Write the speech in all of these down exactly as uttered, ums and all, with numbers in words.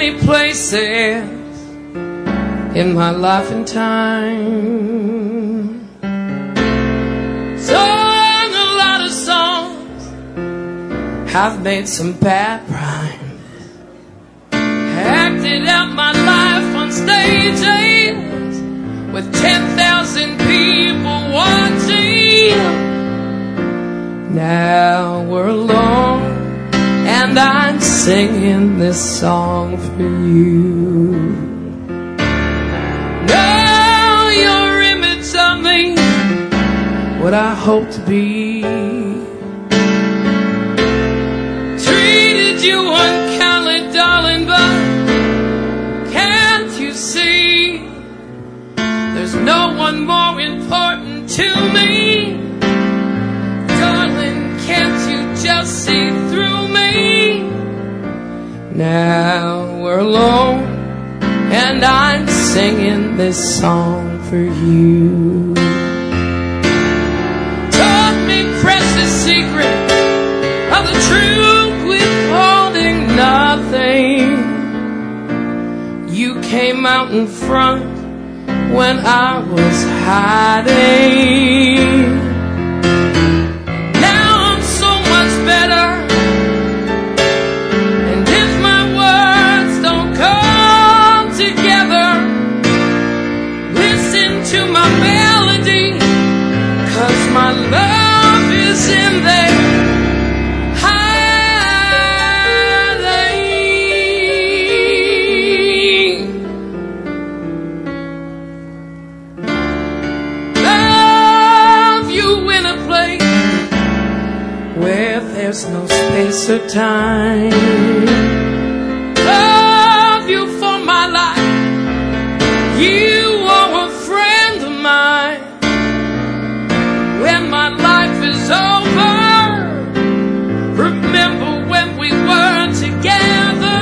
many places in my life and time. Sung a lot of songs, have made some bad rhymes, acted out my life on stages with ten thousand people watching. Now we're alone and I'm singing this song for you. Now your image of me, what I hope to be, treated you unkindly, darling, but can't you see there's no one more important to me? Darling, can't you just see through me? Now we're alone and I'm singing this song for you. Taught me precious secret of the truth, withholding nothing. You came out in front when I was hiding. Now I'm so much better, and if my words don't come together, listen to my melody, 'cause my love is in there. There's no space or time. Love you for my life. You are a friend of mine. When my life is over, remember when we were together.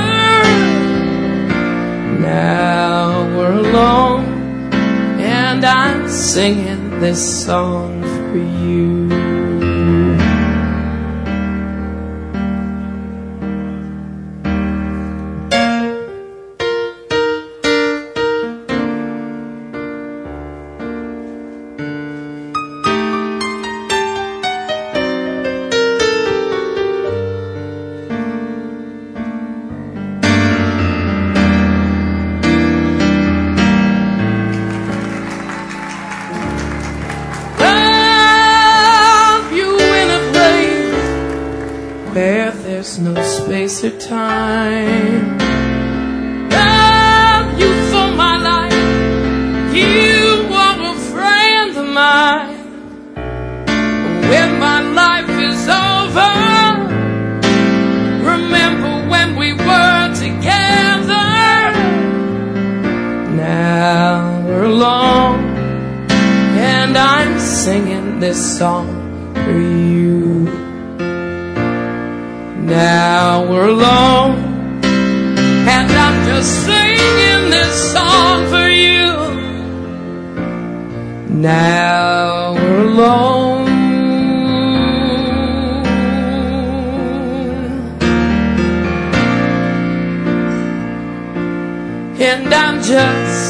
Now we're alone and I'm singing this song for you. There's no space or time. Love you for my life. You are a friend of mine. When my life is over, remember when we were together. Now we're alone and I'm singing this song for you. Now we're alone and I'm just singing this song for you. Now we're alone and I'm just